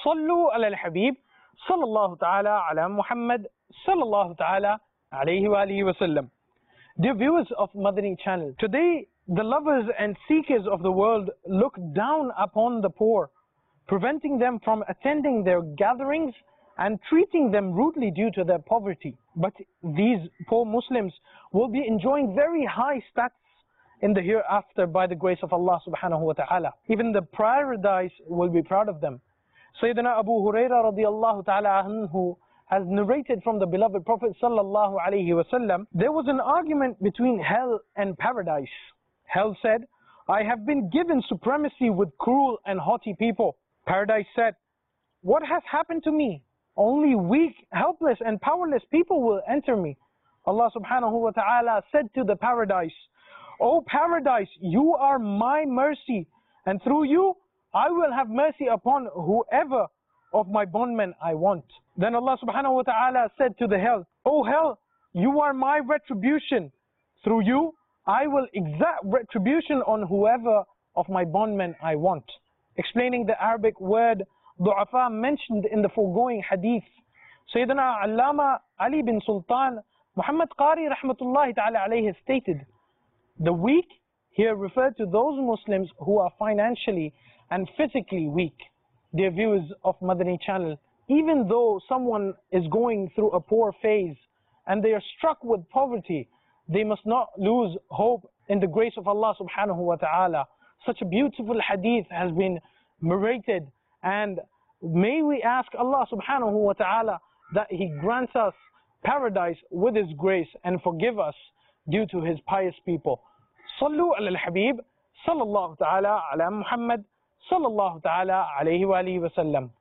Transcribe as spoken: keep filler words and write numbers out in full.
صلوا على الحبيب صلى الله تعالى على محمد صلى الله تعالى عليه وآله وسلم. Dear viewers of Madani channel, today the lovers and seekers of the world look down upon the poor, preventing them from attending their gatherings and treating them rudely due to their poverty. But these poor Muslims will be enjoying very high status in the hereafter by the grace of Allah subhanahu wa ta'ala. Even the paradise will be proud of them. Sayyidina Abu Huraira radiallahu ta'ala anhu has narrated from the beloved Prophet sallallahu alayhi wasallam, there was an argument between hell and paradise. Hell said, I have been given supremacy with cruel and haughty people. Paradise said, what has happened to me? Only weak, helpless and powerless people will enter me. Allah subhanahu wa ta'ala said to the paradise, O paradise, you are my mercy, and through you I will have mercy upon whoever of my bondmen I want. Then Allah subhanahu wa ta'ala said to the hell, O hell, you are my retribution. Through you I will exact retribution on whoever of my bondmen I want. Explaining the Arabic word du'afa mentioned in the foregoing hadith, Sayyidina Allama Ali bin Sultan Muhammad Qari rahmatullahi ta'ala alayhi stated, the weak here referred to those Muslims who are financially and physically weak. Dear viewers of Madani channel, even though someone is going through a poor phase and they are struck with poverty, they must not lose hope in the grace of Allah subhanahu wa ta'ala. Such a beautiful hadith has been narrated, and may we ask Allah subhanahu wa ta'ala that He grants us paradise with His grace and forgive us due to His pious people. Sallu ala al-Habib sallallahu ta'ala ala Muhammad sallallahu ta'ala alayhi wa alihi wa sallam.